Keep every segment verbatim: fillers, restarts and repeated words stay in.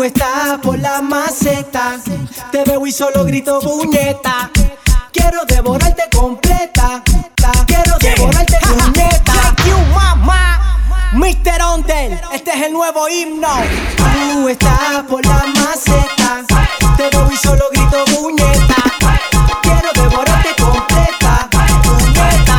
Tú estás por la maceta, te veo y solo grito puñeta. Quiero devorarte completa, quiero devorarte puñeta. Thank you, mamá. mister Ondel, este es el nuevo himno. Tú estás por la maceta, te veo y solo grito puñeta. Quiero devorarte completa, puñeta,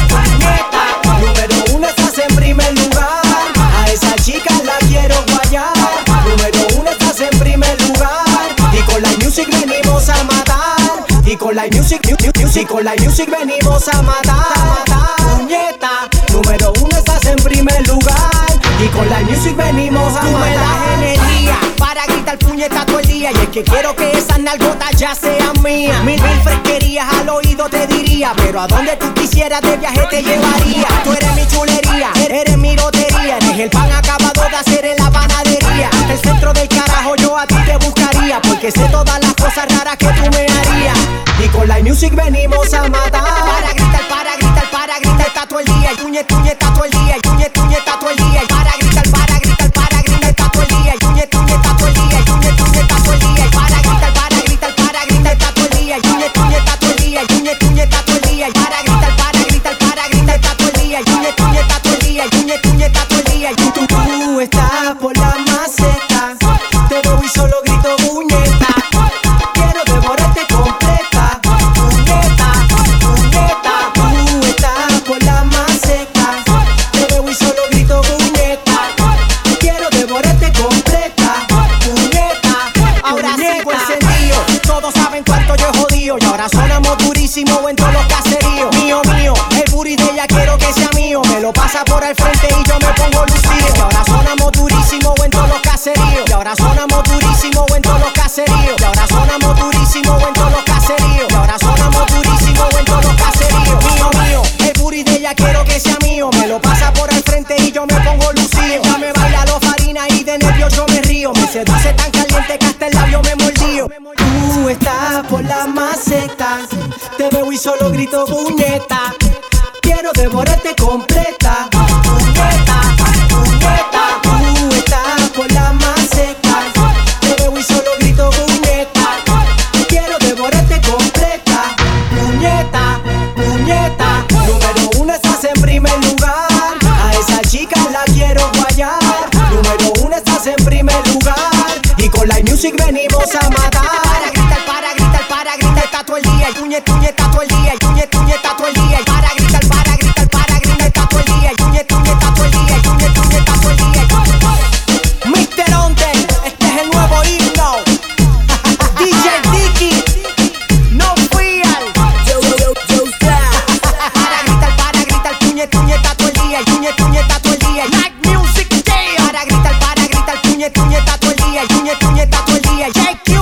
puñeta. Número uno estás en primer lugar, a esa chica la quiero guayar. Número uno estás en primer lugar, y con la music venimos a matar. Y con la music, music, con la music venimos a matar. Puñeta, número uno estás en primer lugar, y con la music venimos a Tú me das matar. energía para gritar puñeta todo el día. Y es que quiero que esas nalgotas ya sean mías. Mil, mil fresquerías al oído te diría, pero a donde tú quisieras de viaje te llevaría. Tú eres mi chulería, eres mi lotería. Eres el pan acabado de hacer en la panadería. Hasta el centro del carajo yo a ti te buscaría, porque sé todas las cosas raras que tú me harías. Y con la music venimos a matar. Para gritar, para gritar, para gritar está todo el día. Y puñeta, puñeta todo el día. Y puñeta, puñeta todo el día. Y para gritar, para gritar, para gritar está todo el día. Y puñeta, puñeta todo el día. Y puñeta, puñeta todo el día. Y para gritar, para gritar, para gritar está todo el día. Y puñeta, puñeta todo el día. Y puñeta, puñeta todo el día. Y para gritar, para gritar, para gritar está todo el día. Y puñeta, puñeta todo el día. Y puñeta, puñeta todo el día. Y Tú, tú, tú estás por la maceta, te veo y solo grito puñeta. Quiero devorarte completa, puñeta, puñeta. Tú estás por la maceta, te veo y solo grito puñeta. Quiero devorarte completa, puñeta. ahora sigo puñeta. encendido. Todos saben cuánto yo he jodido. Y ahora sonamos durísimo en todos los caseríos. Mío, mío, el booty de ella quiero que sea mío. Me lo pasa por el frente y yo me pongo lucido. Y ahora sonamos durísimo en todos los caseríos. Y ahora sonamos durísimo en todos los caseríos. Y ahora sonamos durísimo en todos los caseríos. Y ahora sonamos durísimo en todos los caseríos. Mío, mío, el booty de ella quiero que sea mío. Me lo pasa por el frente y yo me pongo lucido. Ya me baila los farina y de nervios yo me río. Me seduce tan caliente que hasta el labio me mordió. Tú estás por la maceta, te veo y solo grito puñeta. Quiero devorarte completa, puñeta, puñeta. Tú estás por la maceta, te veo y solo grito puñeta. Quiero devorarte completa, puñeta, puñeta. Número uno estás en primer lugar, a esa chica la quiero guayar. Número uno estás en primer lugar, y con la music venimos a matar. Para gritar, para gritar, para gritar está todo el día. Y puñeta, puñeta todo el día. Y puñeta, puñeta todo el día. Y para gritar, para gritar, para gritar está todo el día. Y puñeta, puñeta todo el día. Y puñeta, puñeta todo el día. mister Ondel, este es el nuevo himno. D J Dicky, no fear. Yo, yo, yo, yo, Para gritar, para gritar, puñeta, puñeta todo el día. Y puñeta, puñeta todo el día. Like music day. Para gritar, para gritar, puñeta, puñeta todo el día. Y puñeta, puñeta todo el día. J Q.